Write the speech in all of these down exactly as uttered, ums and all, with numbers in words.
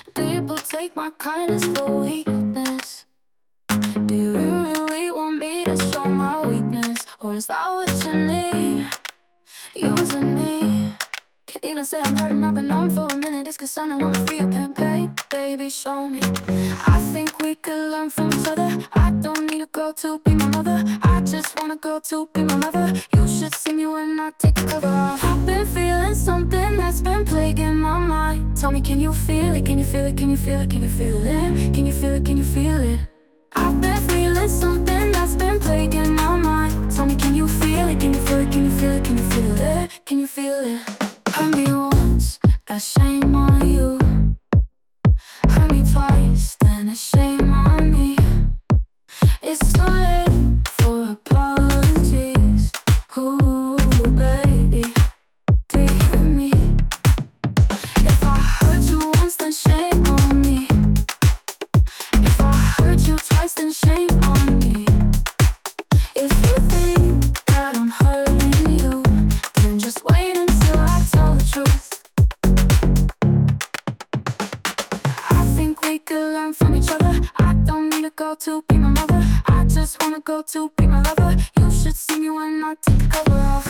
People take my kindness for weakness. Do you really want me to show my weakness? Or is that what you need? Using me. Can't even say I'm hurting, I've been on for a minute. It's cause I know I'm free, I can't pay. Baby, show me. I think we could learn from each other. I don't need a girl to be my mother. I just want a girl to be my lover. You should see me when I take the cover off. I've been feeling something that's been plaguing my mind. Tell me, can you feel it? Can you feel it? Can you feel it? Can you feel it? Can you feel it? Can you feel it? I've been feeling something that's been plaguing my mind. Tell me, can you feel it? Can you feel it? Can you feel it? Can you feel it? Can you feel it? Hurt me once, that's shame on you. Hurt me twice, then it's shame on me. It's too late for apologies. Ooh, baby, do you hear me? If I hurt you once, then shame on me. If I hurt you twice, then shame on me. If you think that I'm hurting you, then just wait until I tell the truth. I think we could learn from each other. I don't need a girl to be my mother. I just want a girl to be my lover. You should see me when I take the cover off.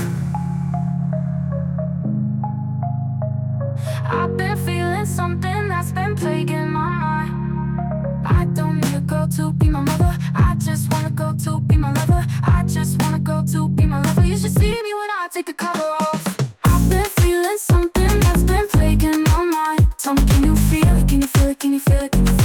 I've been feeling something that's been plaguing my mind. I don't need a girl to be my mother. I just want a girl to be my lover. I just want a girl to be my lover. You should see me when I take the cover off. I've been feeling something that's been plaguing my mind. Tell me, can you feel it? Can you feel it? Can you feel it? Can you feel it?